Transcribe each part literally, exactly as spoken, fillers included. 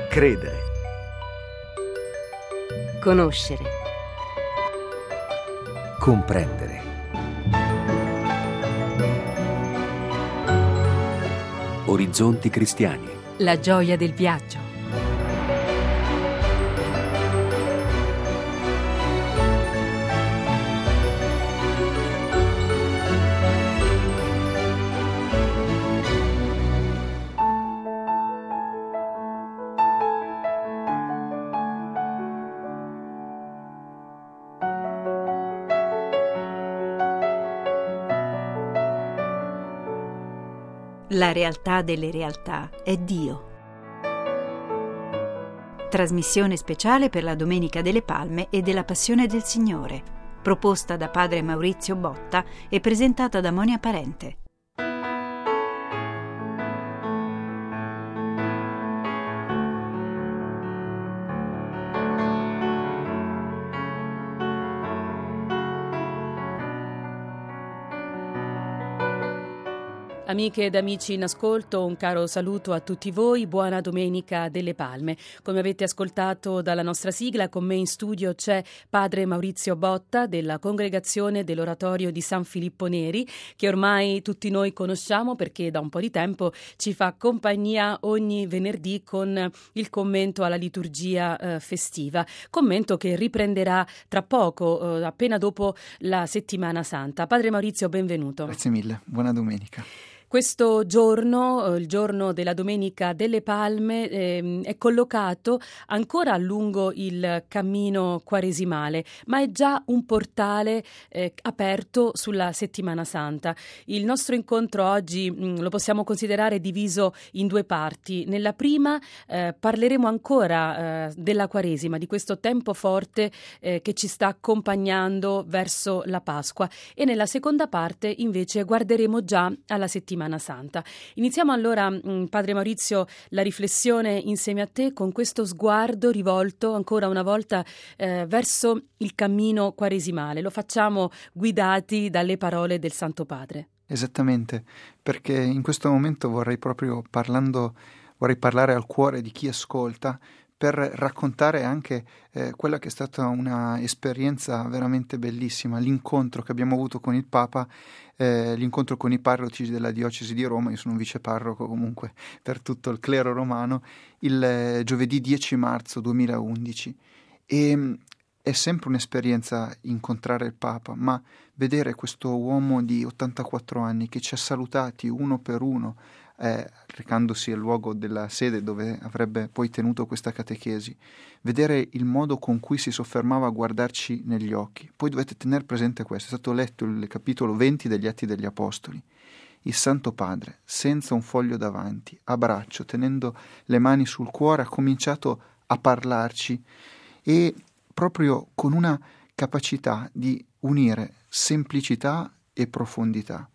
Credere. Conoscere. Comprendere. Orizzonti cristiani. La gioia del viaggio. La realtà delle realtà è Dio. Trasmissione speciale per la Domenica delle Palme e della Passione del Signore, proposta da padre Maurizio Botta e presentata da Monia Parente. Amiche ed amici in ascolto, un caro saluto a tutti voi, buona Domenica delle Palme. Come avete ascoltato dalla nostra sigla, con me in studio c'è padre Maurizio Botta della Congregazione dell'Oratorio di San Filippo Neri, che ormai tutti noi conosciamo perché da un po' di tempo ci fa compagnia ogni venerdì con il commento alla liturgia eh, festiva, commento che riprenderà tra poco, eh, appena dopo la Settimana Santa. Padre Maurizio, benvenuto. Grazie mille, buona domenica. Questo giorno, il giorno della Domenica delle Palme, eh, è collocato ancora lungo il cammino quaresimale, ma è già un portale eh, aperto sulla Settimana Santa. Il nostro incontro oggi mh, lo possiamo considerare diviso in due parti. Nella prima eh, parleremo ancora eh, della Quaresima, di questo tempo forte eh, che ci sta accompagnando verso la Pasqua, e nella seconda parte invece guarderemo già alla Settimana Santa. Iniziamo allora, mh, padre Maurizio, la riflessione insieme a te con questo sguardo rivolto ancora una volta eh, verso il cammino quaresimale. Lo facciamo guidati dalle parole del Santo Padre. Esattamente, perché in questo momento vorrei proprio parlando, vorrei parlare al cuore di chi ascolta, per raccontare anche eh, quella che è stata una esperienza veramente bellissima, l'incontro che abbiamo avuto con il Papa, eh, l'incontro con i parroci della diocesi di Roma. Io sono un viceparroco comunque per tutto il clero romano, il eh, giovedì dieci marzo duemilaundici, e mh, è sempre un'esperienza incontrare il Papa, ma vedere questo uomo di ottantaquattro anni che ci ha salutati uno per uno, Eh, recandosi al luogo della sede dove avrebbe poi tenuto questa catechesi, vedere il modo con cui si soffermava a guardarci negli occhi. Poi dovete tenere presente questo: è stato letto il capitolo venti degli Atti degli Apostoli. Il Santo Padre, senza un foglio davanti, a braccio, tenendo le mani sul cuore, ha cominciato a parlarci, e proprio con una capacità di unire semplicità e profondità.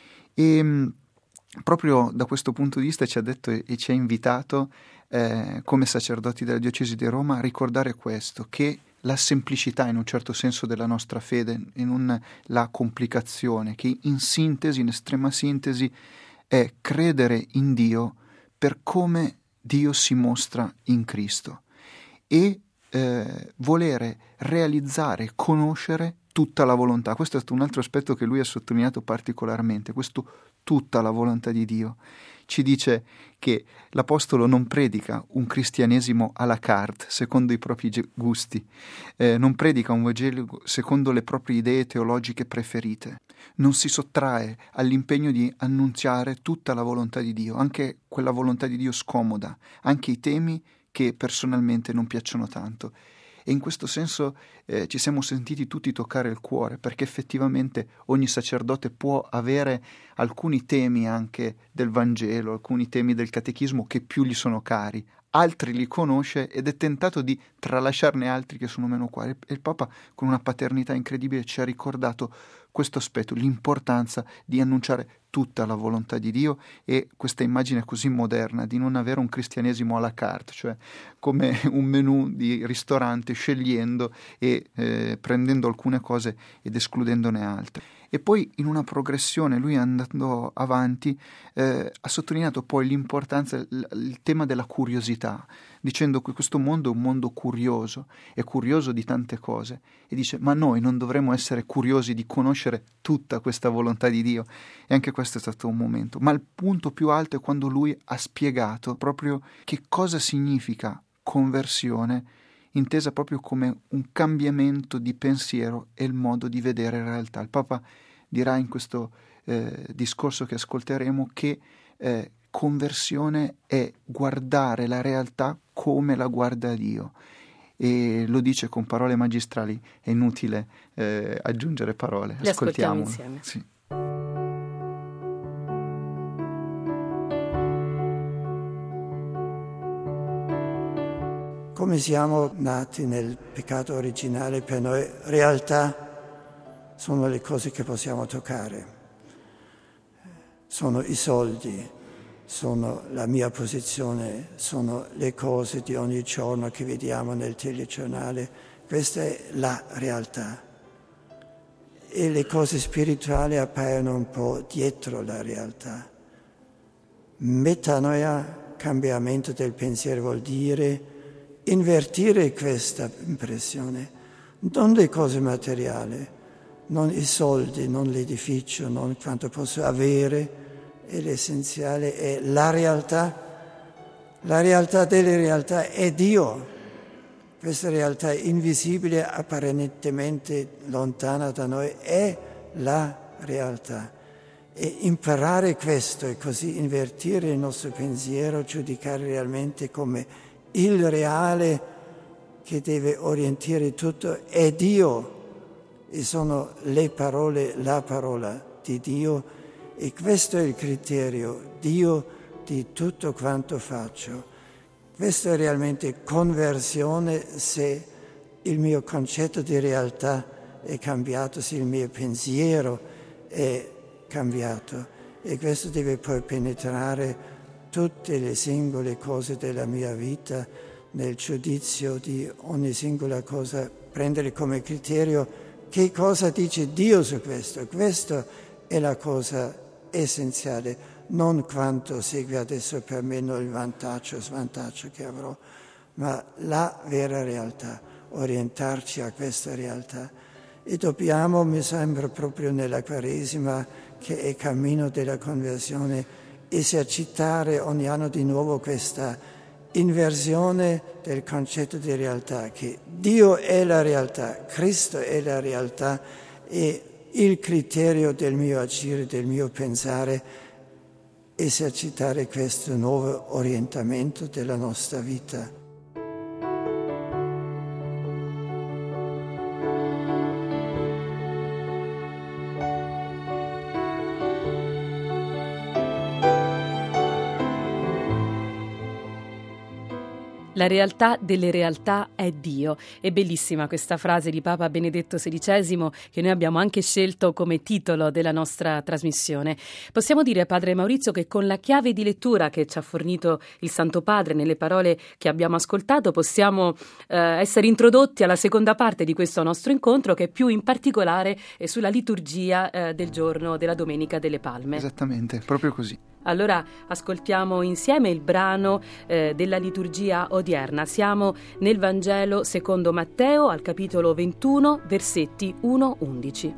E proprio da questo punto di vista ci ha detto e ci ha invitato, eh, come sacerdoti della diocesi di Roma, a ricordare questo, che la semplicità in un certo senso della nostra fede, e non la complicazione, che in sintesi, in estrema sintesi, è credere in Dio per come Dio si mostra in Cristo, e eh, volere realizzare, conoscere tutta la volontà. Questo è stato un altro aspetto che lui ha sottolineato particolarmente, questo tutta la volontà di Dio. Ci dice che l'Apostolo non predica un cristianesimo à la carte, secondo i propri gusti, eh, non predica un Vangelo secondo le proprie idee teologiche preferite, non si sottrae all'impegno di annunziare tutta la volontà di Dio, anche quella volontà di Dio scomoda, anche i temi che personalmente non piacciono tanto. E in questo senso eh, ci siamo sentiti tutti toccare il cuore, perché effettivamente ogni sacerdote può avere alcuni temi anche del Vangelo, alcuni temi del catechismo che più gli sono cari, altri li conosce ed è tentato di tralasciarne altri che sono meno cari. E il Papa, con una paternità incredibile, ci ha ricordato questo aspetto, l'importanza di annunciare tutta la volontà di Dio, e questa immagine così moderna di non avere un cristianesimo à la carte, cioè come un menù di ristorante, scegliendo e eh, prendendo alcune cose ed escludendone altre. E poi in una progressione, lui andando avanti, eh, ha sottolineato poi l'importanza, il, il tema della curiosità, dicendo che questo mondo è un mondo curioso, è curioso di tante cose, e dice ma noi non dovremmo essere curiosi di conoscere tutta questa volontà di Dio. E anche questo è stato un momento. Ma il punto più alto è quando lui ha spiegato proprio che cosa significa conversione, intesa proprio come un cambiamento di pensiero e il modo di vedere la realtà. Il Papa dirà in questo eh, discorso che ascolteremo che eh, conversione è guardare la realtà come la guarda Dio, e lo dice con parole magistrali, è inutile eh, aggiungere parole. Le ascoltiamo insieme. Sì. Come siamo nati nel peccato originale, per noi realtà sono le cose che possiamo toccare, sono i soldi, sono la mia posizione, sono le cose di ogni giorno che vediamo nel telegiornale. Questa è la realtà. E le cose spirituali appaiono un po' dietro la realtà. Metanoia, cambiamento del pensiero, vuol dire invertire questa impressione, non le cose materiali, non i soldi, non l'edificio, non quanto posso avere, e l'essenziale è la realtà. La realtà delle realtà è Dio. Questa realtà invisibile, apparentemente lontana da noi, è la realtà. E imparare questo e così invertire il nostro pensiero, giudicare realmente come il reale che deve orientare tutto è Dio, e sono le parole, la parola di Dio, e questo è il criterio, Dio di tutto quanto faccio. Questo è realmente conversione, se il mio concetto di realtà è cambiato, se il mio pensiero è cambiato, e questo deve poi penetrare tutte le singole cose della mia vita, nel giudizio di ogni singola cosa, prendere come criterio che cosa dice Dio su questo. Questa è la cosa essenziale, non quanto segue adesso per me, non il vantaggio o svantaggio che avrò, ma la vera realtà, orientarci a questa realtà. E dobbiamo, mi sembra proprio nella Quaresima, che è cammino della conversione, esercitare ogni anno di nuovo questa inversione del concetto di realtà, che Dio è la realtà, Cristo è la realtà, e il criterio del mio agire, del mio pensare, esercitare questo nuovo orientamento della nostra vita. La realtà delle realtà è Dio. È bellissima questa frase di Papa Benedetto sedicesimo, che noi abbiamo anche scelto come titolo della nostra trasmissione. Possiamo dire, Padre Maurizio, che con la chiave di lettura che ci ha fornito il Santo Padre nelle parole che abbiamo ascoltato possiamo eh, essere introdotti alla seconda parte di questo nostro incontro, che più in particolare è sulla liturgia eh, del giorno della Domenica delle Palme. Esattamente, proprio così. Allora ascoltiamo insieme il brano eh, della liturgia odierna. Siamo nel Vangelo secondo Matteo, al capitolo ventuno, versetti uno undici.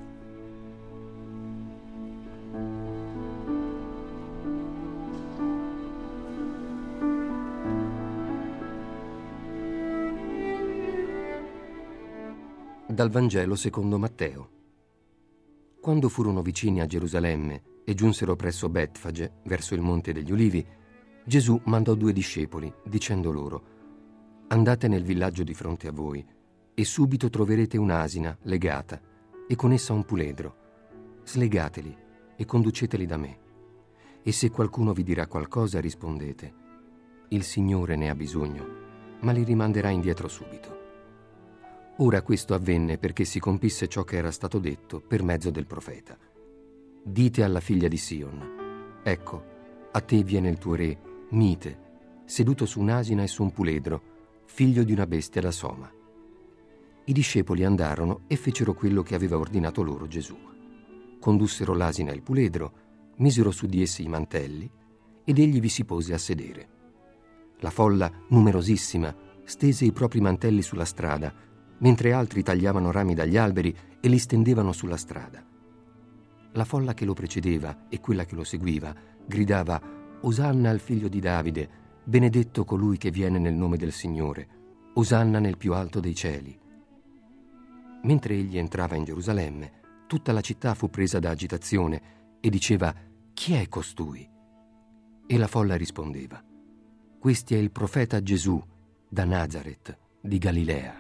Dal Vangelo secondo Matteo. Quando furono vicini a Gerusalemme e giunsero presso Betfage, verso il Monte degli Ulivi, Gesù mandò due discepoli, dicendo loro: andate nel villaggio di fronte a voi, e subito troverete un'asina legata, e con essa un puledro. Slegateli e conduceteli da me. E se qualcuno vi dirà qualcosa, rispondete: il Signore ne ha bisogno, ma li rimanderà indietro subito. Ora questo avvenne perché si compisse ciò che era stato detto per mezzo del profeta. Dite alla figlia di Sion: ecco, a te viene il tuo re, mite, seduto su un'asina e su un puledro, figlio di una bestia da soma. I discepoli andarono e fecero quello che aveva ordinato loro Gesù. condussero l'asina e il puledro, misero su di essi i mantelli ed egli vi si pose a sedere. La folla, numerosissima, stese i propri mantelli sulla strada, mentre altri tagliavano rami dagli alberi e li stendevano sulla strada. La folla che lo precedeva e quella che lo seguiva gridava: «Osanna al figlio di Davide, benedetto colui che viene nel nome del Signore, Osanna nel più alto dei cieli». Mentre egli entrava in Gerusalemme, tutta la città fu presa da agitazione e diceva: «Chi è costui?» E la folla rispondeva: «Questi è il profeta Gesù da Nazaret di Galilea».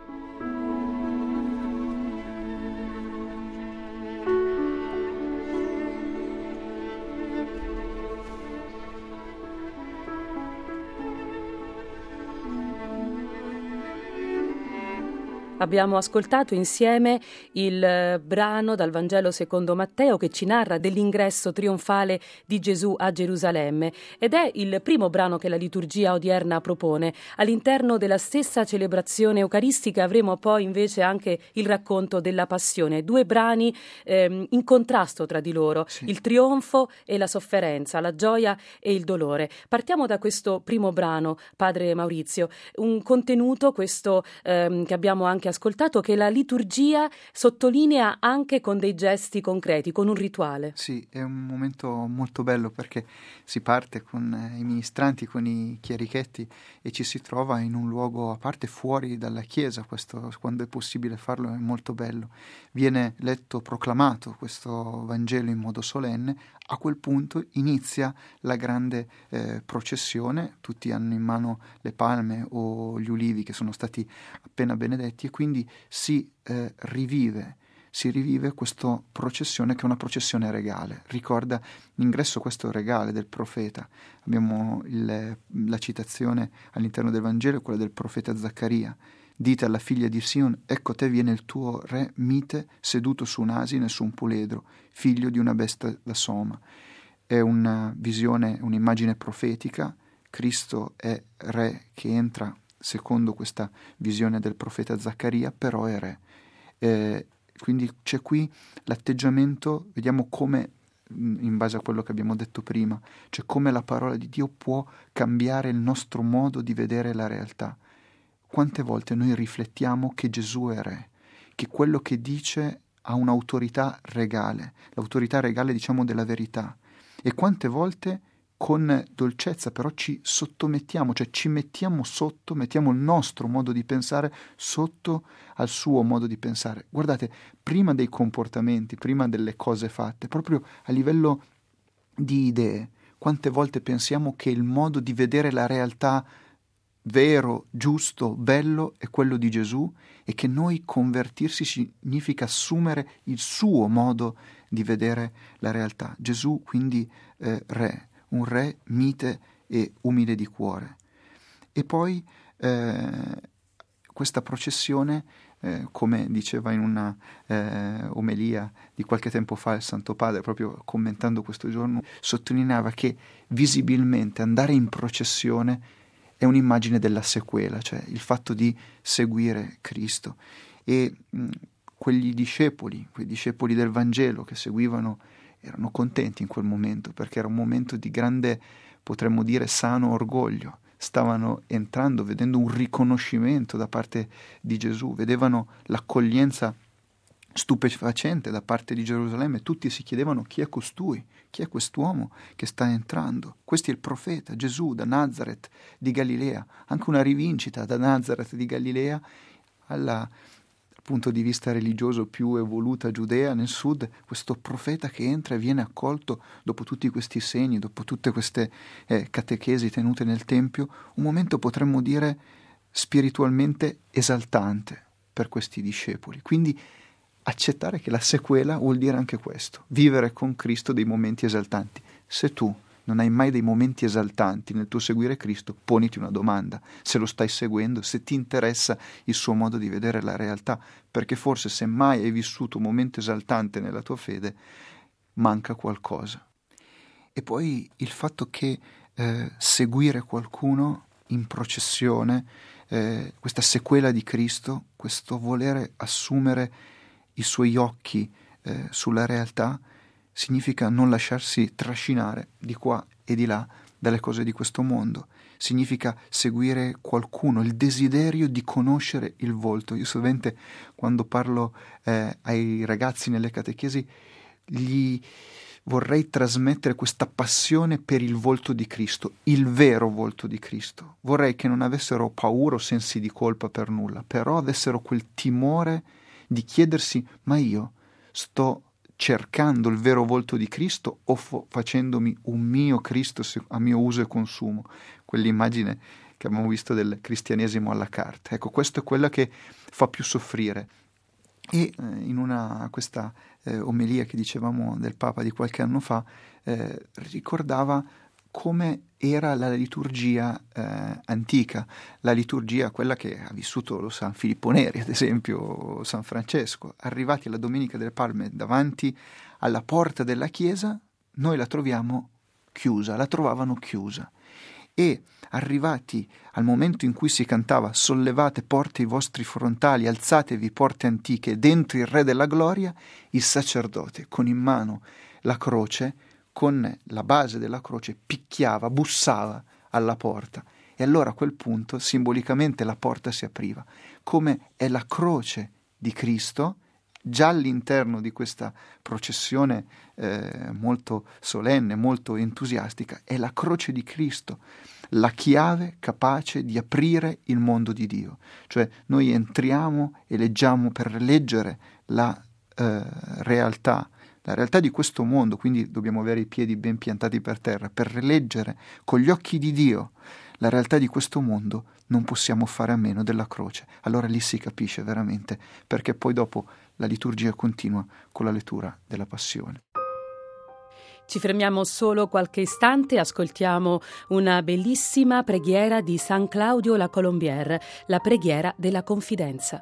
Abbiamo ascoltato insieme il brano dal Vangelo secondo Matteo che ci narra dell'ingresso trionfale di Gesù a Gerusalemme ed è il primo brano che la liturgia odierna propone. All'interno della stessa celebrazione eucaristica avremo poi invece anche il racconto della Passione, due brani ehm, in contrasto tra di loro, sì. Il trionfo e la sofferenza, la gioia e il dolore. Partiamo da questo primo brano, Padre Maurizio, un contenuto questo ehm, che abbiamo anche ascoltato, che la liturgia sottolinea anche con dei gesti concreti, con un rituale. Sì, è un momento molto bello perché si parte con i ministranti, con i chierichetti e ci si trova in un luogo a parte fuori dalla chiesa. Questo, quando è possibile farlo, è molto bello. Viene letto, proclamato questo Vangelo in modo solenne. A quel punto inizia la grande eh, processione, tutti hanno in mano le palme o gli ulivi che sono stati appena benedetti e quindi si eh, rivive, si rivive questa processione che è una processione regale. Ricorda l'ingresso, questo regale del profeta. Abbiamo il, la citazione all'interno del Vangelo, quella del profeta Zaccaria. Dite alla figlia di Sion: ecco te viene il tuo re mite seduto su un asino e su un puledro, figlio di una bestia da soma. È una visione, un'immagine profetica. Cristo è re che entra secondo questa visione del profeta Zaccaria, però è re. Eh, quindi c'è qui l'atteggiamento, vediamo come, in base a quello che abbiamo detto prima, cioè come la parola di Dio può cambiare il nostro modo di vedere la realtà. Quante volte noi riflettiamo che Gesù è re, che quello che dice ha un'autorità regale, l'autorità regale diciamo della verità, e quante volte con dolcezza però ci sottomettiamo, cioè ci mettiamo sotto, mettiamo il nostro modo di pensare sotto al suo modo di pensare. Guardate, prima dei comportamenti, prima delle cose fatte, proprio a livello di idee, quante volte pensiamo che il modo di vedere la realtà vero, giusto, bello è quello di Gesù e che noi convertirsi significa assumere il suo modo di vedere la realtà. Gesù quindi eh, re, un re mite e umile di cuore. E poi eh, questa processione, eh, come diceva in una eh, omelia di qualche tempo fa il Santo Padre, proprio commentando questo giorno, sottolineava che visibilmente andare in processione è un'immagine della sequela, cioè il fatto di seguire Cristo. E mh, quegli discepoli, quei discepoli del Vangelo che seguivano, erano contenti in quel momento, perché era un momento di grande, potremmo dire, sano orgoglio. Stavano entrando, vedendo un riconoscimento da parte di Gesù, vedevano l'accoglienza stupefacente da parte di Gerusalemme. Tutti si chiedevano: chi è costui? Chi è quest'uomo che sta entrando? Questo è il profeta Gesù da Nazaret di Galilea. Anche una rivincita da Nazaret di Galilea alla punto di vista religioso più evoluta Giudea nel sud, questo profeta che entra e viene accolto dopo tutti questi segni, dopo tutte queste eh, catechesi tenute nel Tempio, un momento potremmo dire spiritualmente esaltante per questi discepoli. Quindi accettare che la sequela vuol dire anche questo, vivere con Cristo dei momenti esaltanti. Se tu non hai mai dei momenti esaltanti nel tuo seguire Cristo, poniti una domanda, se lo stai seguendo, se ti interessa il suo modo di vedere la realtà, perché forse se mai hai vissuto un momento esaltante nella tua fede, manca qualcosa. E poi il fatto che eh, seguire qualcuno in processione, eh, questa sequela di Cristo, questo volere assumere i suoi occhi eh, sulla realtà significa non lasciarsi trascinare di qua e di là dalle cose di questo mondo. Significa seguire qualcuno, il desiderio di conoscere il volto. Io sovente quando parlo eh, ai ragazzi nelle catechesi gli vorrei trasmettere questa passione per il volto di Cristo, il vero volto di Cristo. Vorrei che non avessero paura o sensi di colpa per nulla, però avessero quel timore di chiedersi: ma io sto cercando il vero volto di Cristo o fo- facendomi un mio Cristo a mio uso e consumo? Quell'immagine che abbiamo visto del cristianesimo alla carte. Ecco, questo è quello che fa più soffrire. E eh, in una questa eh, omelia che dicevamo del Papa di qualche anno fa, eh, ricordava come era la liturgia eh, antica, la liturgia quella che ha vissuto lo San Filippo Neri, ad esempio San Francesco. Arrivati alla Domenica delle Palme davanti alla porta della chiesa, noi la troviamo chiusa, la trovavano chiusa. E arrivati al momento in cui si cantava «Sollevate porte i vostri frontali, alzatevi porte antiche, dentro il Re della Gloria», il sacerdote con in mano la croce, con la base della croce, picchiava, bussava alla porta. E allora a quel punto simbolicamente la porta si apriva. Come è la croce di Cristo, già all'interno di questa processione eh, molto solenne, molto entusiastica, è la croce di Cristo, la chiave capace di aprire il mondo di Dio. Cioè noi entriamo e leggiamo per leggere la eh, realtà, la realtà di questo mondo, quindi dobbiamo avere i piedi ben piantati per terra, per leggere con gli occhi di Dio la realtà di questo mondo non possiamo fare a meno della croce. Allora lì si capisce veramente, perché poi dopo la liturgia continua con la lettura della Passione. Ci fermiamo solo qualche istante, ascoltiamo una bellissima preghiera di San Claudio La Colombière, la preghiera della confidenza.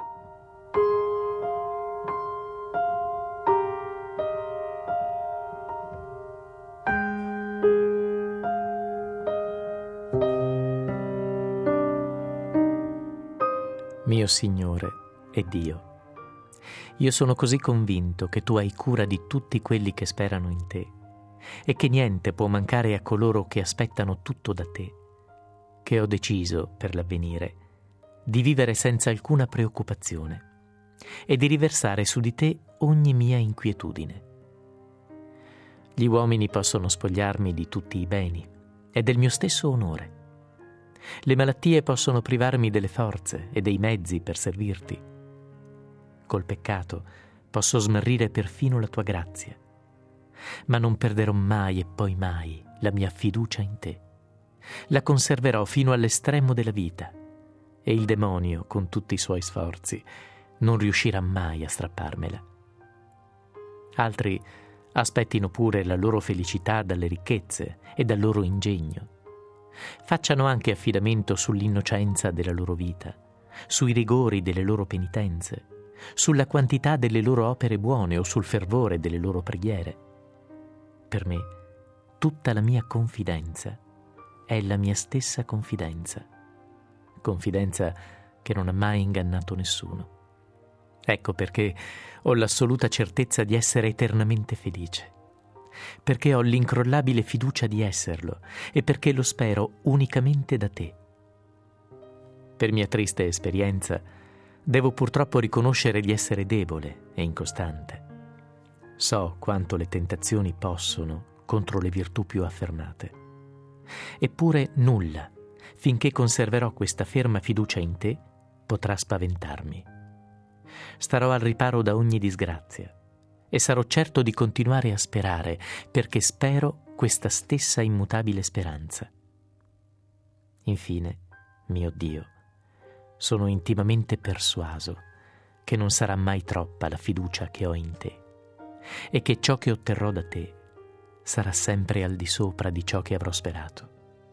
Mio Signore e Dio, io sono così convinto che tu hai cura di tutti quelli che sperano in te e che niente può mancare a coloro che aspettano tutto da te, che ho deciso, per l'avvenire, di vivere senza alcuna preoccupazione e di riversare su di te ogni mia inquietudine. Gli uomini possono spogliarmi di tutti i beni e del mio stesso onore. Le malattie possono privarmi delle forze e dei mezzi per servirti. Col peccato posso smarrire perfino la tua grazia, ma non perderò mai e poi mai la mia fiducia in te. La conserverò fino all'estremo della vita e il demonio, con tutti i suoi sforzi, non riuscirà mai a strapparmela. Altri aspettino pure la loro felicità dalle ricchezze e dal loro ingegno. Facciano anche affidamento sull'innocenza della loro vita, sui rigori delle loro penitenze, sulla quantità delle loro opere buone o sul fervore delle loro preghiere. Per me, tutta la mia confidenza è la mia stessa confidenza, confidenza che non ha mai ingannato nessuno. Ecco perché ho l'assoluta certezza di essere eternamente felice, perché ho l'incrollabile fiducia di esserlo e perché lo spero unicamente da te. Per mia triste esperienza, devo purtroppo riconoscere di essere debole e incostante. So quanto le tentazioni possono contro le virtù più affermate. Eppure nulla, finché conserverò questa ferma fiducia in te, potrà spaventarmi. Starò al riparo da ogni disgrazia e sarò certo di continuare a sperare, perché spero questa stessa immutabile speranza. Infine, mio Dio, sono intimamente persuaso che non sarà mai troppa la fiducia che ho in te e che ciò che otterrò da te sarà sempre al di sopra di ciò che avrò sperato.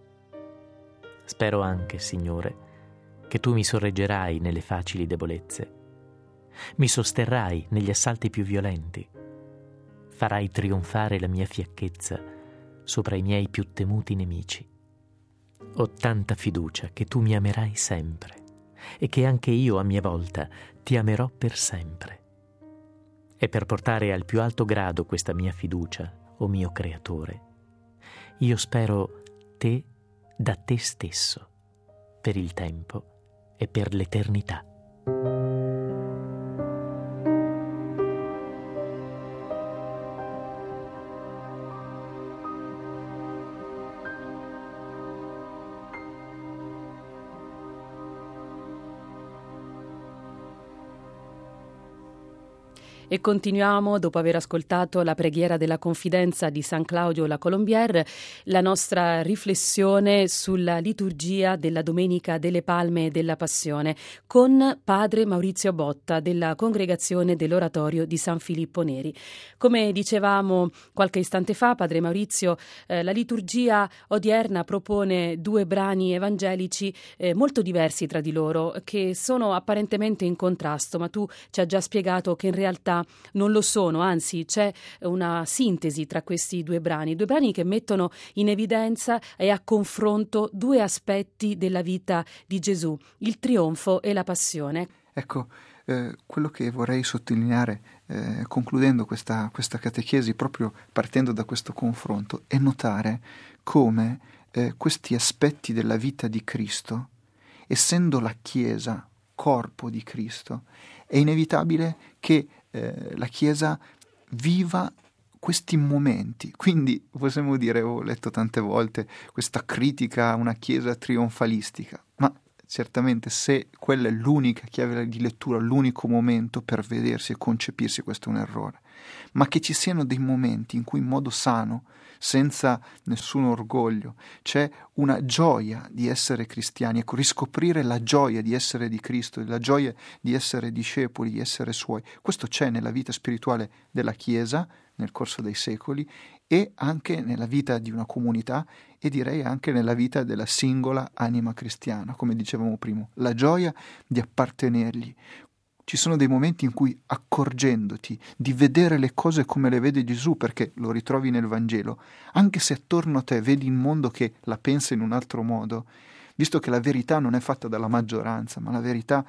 Spero anche, Signore, che tu mi sorreggerai nelle facili debolezze, mi sosterrai negli assalti più violenti, farai trionfare la mia fiacchezza sopra i miei più temuti nemici. Ho tanta fiducia che tu mi amerai sempre e che anche io a mia volta ti amerò per sempre. e per portare al più alto grado questa mia fiducia, o mio Creatore, io spero te da te stesso, per il tempo e per l'eternità. E continuiamo, dopo aver ascoltato la preghiera della confidenza di San Claudio La Colombière, la nostra riflessione sulla liturgia della Domenica delle Palme e della Passione con padre Maurizio Botta della Congregazione dell'Oratorio di San Filippo Neri. Come dicevamo qualche istante fa, padre Maurizio, eh, la liturgia odierna propone due brani evangelici eh, molto diversi tra di loro, che sono apparentemente in contrasto, ma tu ci hai già spiegato che in realtà non lo sono, anzi c'è una sintesi tra questi due brani, due brani che mettono in evidenza e a confronto due aspetti della vita di Gesù, il trionfo e la passione. Ecco, eh, quello che vorrei sottolineare eh, concludendo questa, questa catechesi, proprio partendo da questo confronto, è notare come eh, questi aspetti della vita di Cristo, essendo la Chiesa corpo di Cristo, è inevitabile che eh, la Chiesa viva questi momenti. Quindi possiamo dire, ho letto tante volte questa critica a una Chiesa trionfalistica, ma certamente se quella è l'unica chiave di lettura, l'unico momento per vedersi e concepirsi, questo è un errore. Ma che ci siano dei momenti in cui in modo sano, senza nessun orgoglio, c'è una gioia di essere cristiani, ecco, riscoprire la gioia di essere di Cristo, la gioia di essere discepoli, di essere suoi. Questo c'è nella vita spirituale della Chiesa nel corso dei secoli e anche nella vita di una comunità e direi anche nella vita della singola anima cristiana, come dicevamo prima, la gioia di appartenergli. Ci sono dei momenti in cui, accorgendoti di vedere le cose come le vede Gesù, perché lo ritrovi nel Vangelo, anche se attorno a te vedi il mondo che la pensa in un altro modo, visto che la verità non è fatta dalla maggioranza, ma la verità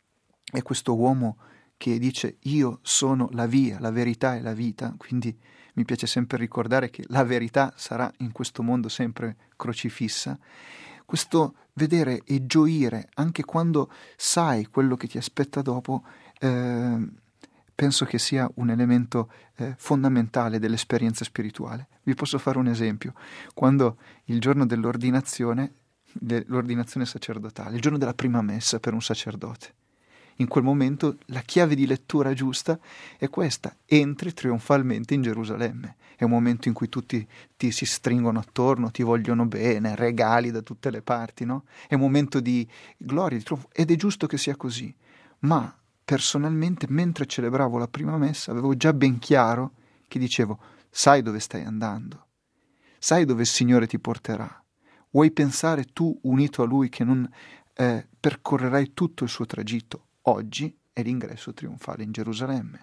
è questo uomo che dice io sono la via, la verità e la vita, quindi mi piace sempre ricordare che la verità sarà in questo mondo sempre crocifissa. Questo vedere e gioire anche quando sai quello che ti aspetta dopo, eh, penso che sia un elemento eh, fondamentale dell'esperienza spirituale. Vi posso fare un esempio. Quando il giorno dell'ordinazione, l'ordinazione sacerdotale, il giorno della prima messa per un sacerdote, in quel momento la chiave di lettura giusta è questa: entri trionfalmente in Gerusalemme. È un momento in cui tutti ti si stringono attorno, ti vogliono bene, regali da tutte le parti, no? È un momento di gloria, di trionfo, ed è giusto che sia così. Ma personalmente, mentre celebravo la prima messa, avevo già ben chiaro che dicevo: sai dove stai andando, sai dove il Signore ti porterà. Vuoi pensare tu, unito a Lui, che non eh, percorrerai tutto il suo tragitto? Oggi è l'ingresso trionfale in Gerusalemme.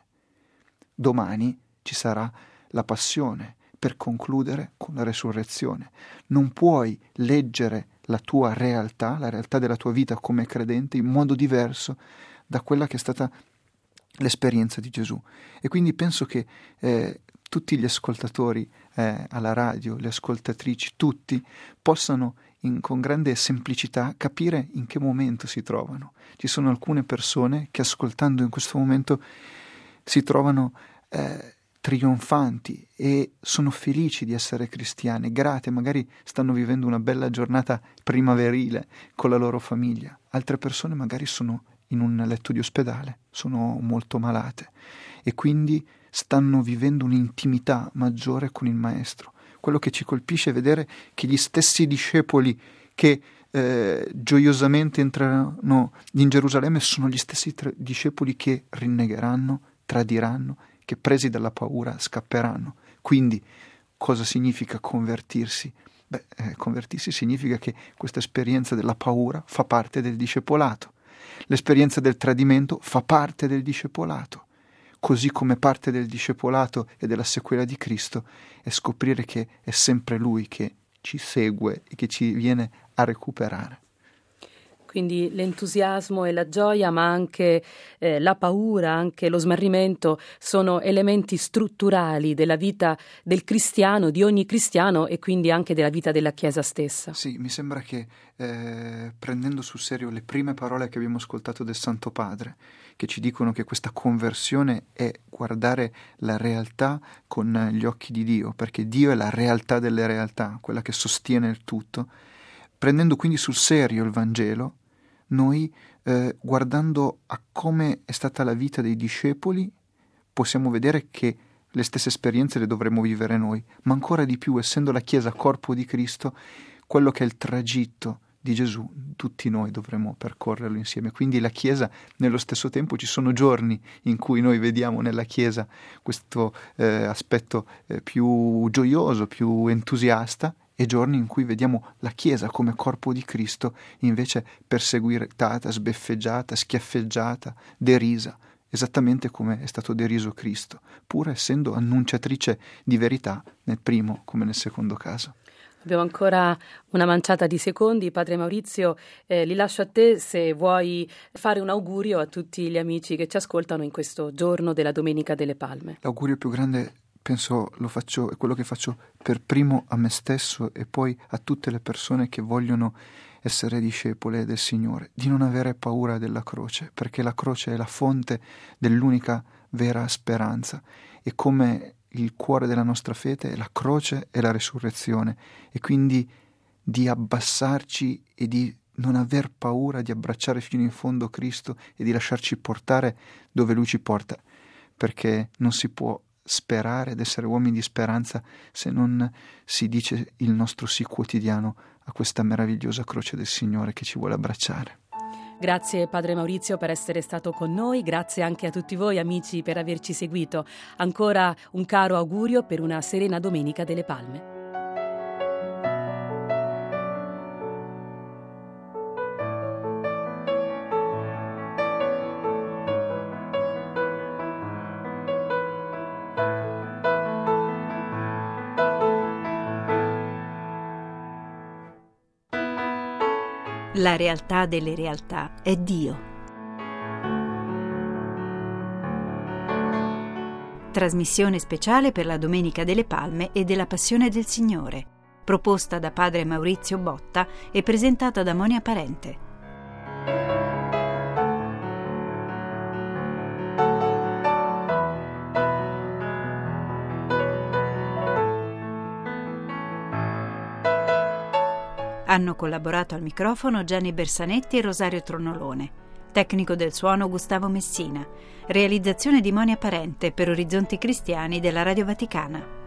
Domani ci sarà la passione, per concludere con la resurrezione. Non puoi leggere la tua realtà, la realtà della tua vita come credente, in modo diverso da quella che è stata l'esperienza di Gesù. E quindi penso che eh, tutti gli ascoltatori eh, alla radio, le ascoltatrici, tutti possano in, con grande semplicità capire in che momento si trovano. Ci sono alcune persone che ascoltando in questo momento si trovano eh, trionfanti e sono felici di essere cristiane, grate, magari stanno vivendo una bella giornata primaverile con la loro famiglia. Altre persone magari sono in un letto di ospedale, sono molto malate e quindi stanno vivendo un'intimità maggiore con il Maestro. Quello che ci colpisce è vedere che gli stessi discepoli che eh, gioiosamente entreranno in Gerusalemme sono gli stessi tra- discepoli che rinnegheranno, tradiranno, che presi dalla paura scapperanno. Quindi cosa significa convertirsi? Beh, eh, convertirsi significa che questa esperienza della paura fa parte del discepolato. L'esperienza del tradimento fa parte del discepolato. Così come parte del discepolato e della sequela di Cristo è scoprire che è sempre Lui che ci segue e che ci viene a recuperare. Quindi l'entusiasmo e la gioia, ma anche eh, la paura, anche lo smarrimento sono elementi strutturali della vita del cristiano, di ogni cristiano, e quindi anche della vita della Chiesa stessa. Sì, mi sembra che eh, prendendo sul serio le prime parole che abbiamo ascoltato del Santo Padre, che ci dicono che questa conversione è guardare la realtà con gli occhi di Dio, perché Dio è la realtà delle realtà, quella che sostiene il tutto. Prendendo quindi sul serio il Vangelo, noi eh, guardando a come è stata la vita dei discepoli, possiamo vedere che le stesse esperienze le dovremmo vivere noi, ma ancora di più, essendo la Chiesa corpo di Cristo, quello che è il tragitto di Gesù, tutti noi dovremmo percorrerlo insieme. Quindi la Chiesa, nello stesso tempo, ci sono giorni in cui noi vediamo nella Chiesa questo eh, aspetto eh, più gioioso, più entusiasta, e giorni in cui vediamo la Chiesa come corpo di Cristo invece perseguitata, sbeffeggiata, schiaffeggiata, derisa, esattamente come è stato deriso Cristo, pur essendo annunciatrice di verità nel primo come nel secondo caso. Abbiamo ancora una manciata di secondi. Padre Maurizio, eh, li lascio a te se vuoi fare un augurio a tutti gli amici che ci ascoltano in questo giorno della Domenica delle Palme. L'augurio più grande, penso, lo faccio, è quello che faccio per primo a me stesso e poi a tutte le persone che vogliono essere discepole del Signore, di non avere paura della croce, perché la croce è la fonte dell'unica vera speranza, e come il cuore della nostra fede è la croce e la resurrezione, e quindi di abbassarci e di non aver paura di abbracciare fino in fondo Cristo e di lasciarci portare dove Lui ci porta, perché non si può sperare ed essere uomini di speranza se non si dice il nostro sì quotidiano a questa meravigliosa croce del Signore che ci vuole abbracciare. Grazie Padre Maurizio per essere stato con noi, grazie anche a tutti voi amici per averci seguito. Ancora un caro augurio per una serena Domenica delle Palme. La realtà delle realtà è Dio. Trasmissione speciale per la Domenica delle Palme e della Passione del Signore, proposta da Padre Maurizio Botta e presentata da Monia Parente. Hanno collaborato al microfono Gianni Bersanetti e Rosario Tronolone. Tecnico del suono Gustavo Messina. Realizzazione di Monia Parente per Orizzonti Cristiani della Radio Vaticana.